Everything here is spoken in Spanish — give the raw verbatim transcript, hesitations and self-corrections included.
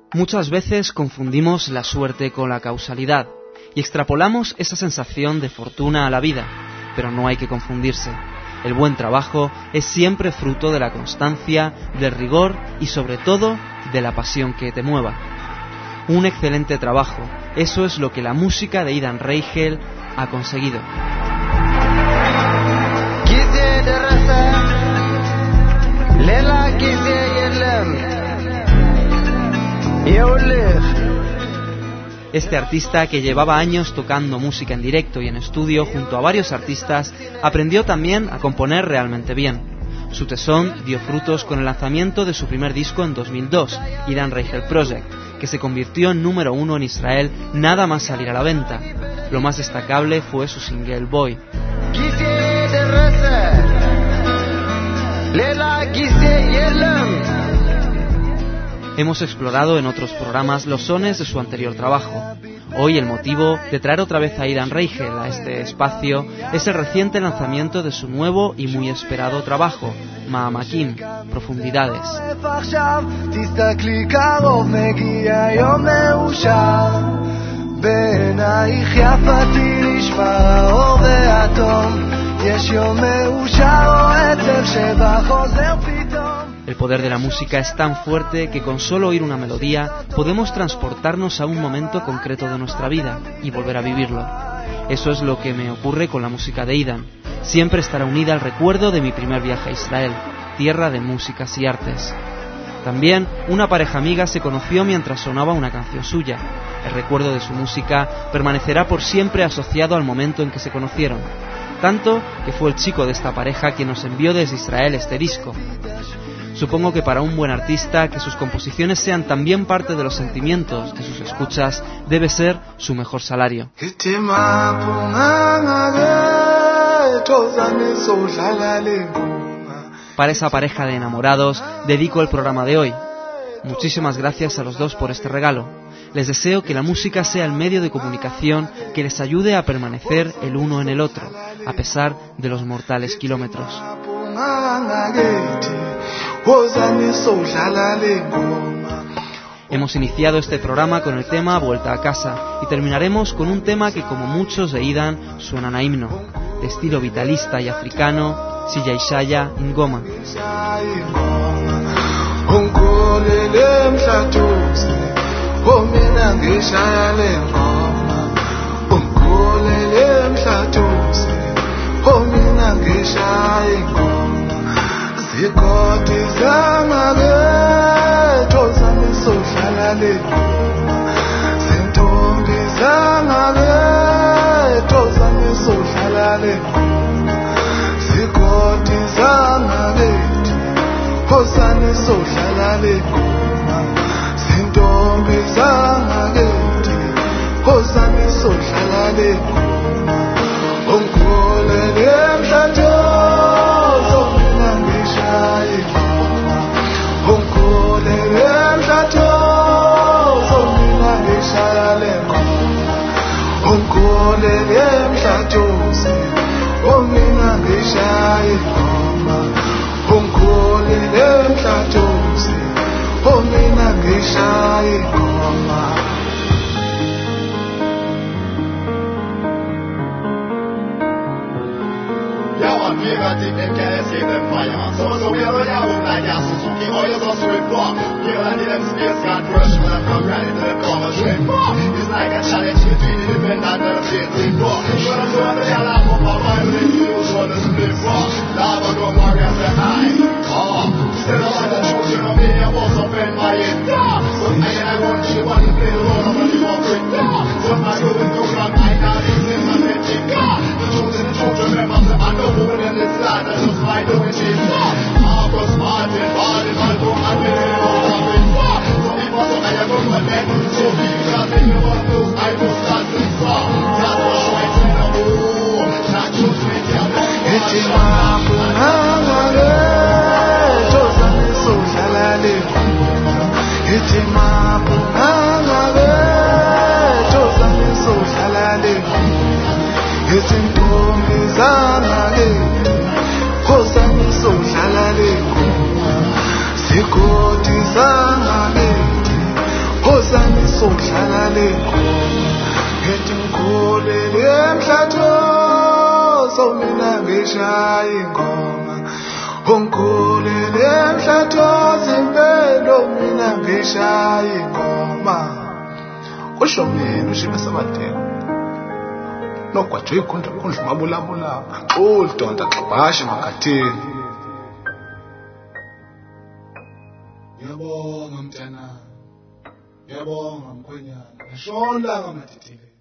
Muchas veces confundimos la suerte con la causalidad y extrapolamos esa sensación de fortuna a la vida, pero no hay que confundirse. El buen trabajo es siempre fruto de la constancia, del rigor y sobre todo de la pasión que te mueva. Un excelente trabajo, eso es lo que la música de Idan Reichel ha conseguido. Este artista, que llevaba años tocando música en directo y en estudio junto a varios artistas, aprendió también a componer realmente bien. Su tesón dio frutos con el lanzamiento de su primer disco en dos mil dos, Idan Reichel Project, que se convirtió en número uno en Israel nada más salir a la venta. Lo más destacable fue su single Boy. Hemos explorado en otros programas los sones de su anterior trabajo. Hoy el motivo de traer otra vez a Idan Reichel a este espacio es el reciente lanzamiento de su nuevo y muy esperado trabajo, Ma'amakim, Profundidades. El poder de la música es tan fuerte que con solo oír una melodía podemos transportarnos a un momento concreto de nuestra vida y volver a vivirlo. Eso es lo que me ocurre con la música de Idan. Siempre estará unida al recuerdo de mi primer viaje a Israel, tierra de músicas y artes. También una pareja amiga se conoció mientras sonaba una canción suya. El recuerdo de su música permanecerá por siempre asociado al momento en que se conocieron. Tanto que fue el chico de esta pareja quien nos envió desde Israel este disco. Supongo que para un buen artista, que sus composiciones sean también parte de los sentimientos de sus escuchas, debe ser su mejor salario. Para esa pareja de enamorados, dedico el programa de hoy. Muchísimas gracias a los dos por este regalo. Les deseo que la música sea el medio de comunicación que les ayude a permanecer el uno en el otro, a pesar de los mortales kilómetros. Hemos iniciado este programa con el tema Vuelta a casa y terminaremos con un tema que, como muchos de Idan, suenan a himno, de estilo vitalista y africano, Silla Ishaya Ingoma. Zikoti zangake tozame sohlale Zintombi zangake tozame sohlale Zikoti zangake tozame sohlale Zintombi zangake tozame sohlale Ongole lemthatho sodlala lengoma ngithi ngikhulele emhlatho so mina ngishaya ingoma ungikhulele emhlatho zimpelo mina ngishaya ingoma usho mina ushiba sabathenga nogwajwe ikhundla kundla mabulabula udonda xabashe makhathini Ngiyabonga mntana Ngiyabonga mkhwenyana ngishonla ngamadidile